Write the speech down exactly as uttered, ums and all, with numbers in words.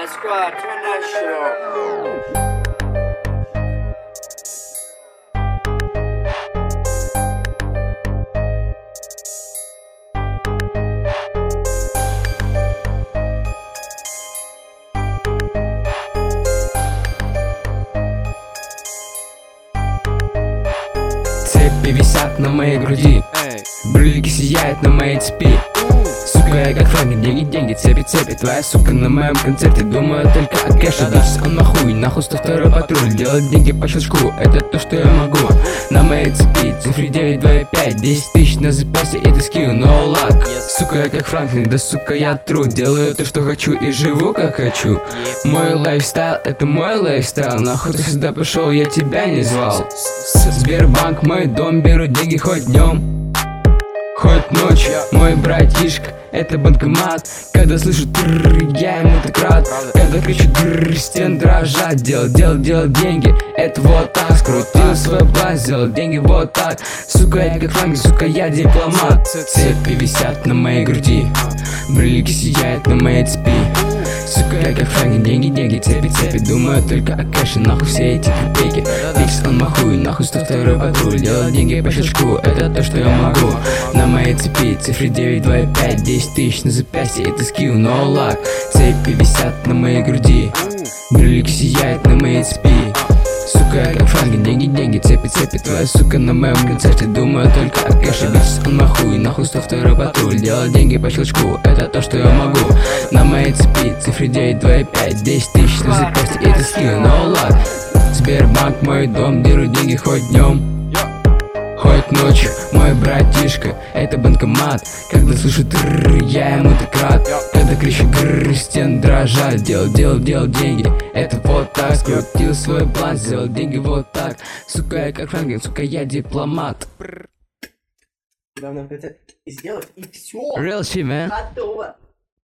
Squad, turn that shit up. Цепи висят на моей груди, брыльки сияют на моей цепи. Сука, я как Франк, деньги, деньги, цепи, цепи. Твоя сука на моем концерте думаю только о кэше. Bitches он нахуй, нахуй сто второй патруль. Делать деньги по щелчку, это то, что я могу. На моей цепи цифры девять, два и пять, десять тысяч на запасе, это скилл, no luck. Сука, я как Франклин, да сука, я тру. Делаю то, что хочу и живу, как хочу. Мой лайфстайл, это мой лайфстайл. Нахуй ты сюда пошел, я тебя не звал. Сбербанк, мой дом, беру деньги хоть днем, хоть ночью. Мой братишка, это банкомат. Когда слышу трррр, я ему так рад. Когда кричу трррр, стен дрожат. Делать, делать, делать деньги, это вот так. Скрутил свой план, сделал деньги вот так. Сука, я как Франк, сука, я дипломат. Цепи висят на моей груди, брыльки сияют на моей цепи. Сука, я как Франк, деньги, деньги, цепи, цепи. Думаю только о кэше, нахуй все эти копейки. Фикс он махуй, нахуй сто второй патруль. Делать деньги по щелчку, это то, что я могу. На моей цепи цифры девять, два и пять, десять тысяч на запястье, это скилл, no luck. Цепи висят на моей груди, брыльки сияют на моей цепи. Сука, я как Франк, деньги, деньги, цепи, цепи. Твоя сука на моем концерте думаю только о кэше. Bitches он нахуй, нахуй сто второй патруль. Делать деньги по щелчку, это то, что я могу. На моей цепи цифры девять, два и пять, десять тысяч на запястье, это скилл, no luck. Сбербанк, мой дом, беру деньги хоть днем, хоть ночью. Мой братишка, это банкомат. Когда слышу трррр, я ему так рад. Когда кричу грррр, стен дрожат. Делал, делал, делал деньги, это вот так. Скрутил свой план, сделал деньги вот так. Сука, я как Франклин, сука, я дипломат. Главное в конце сделать и все. Real shit, man. Готово.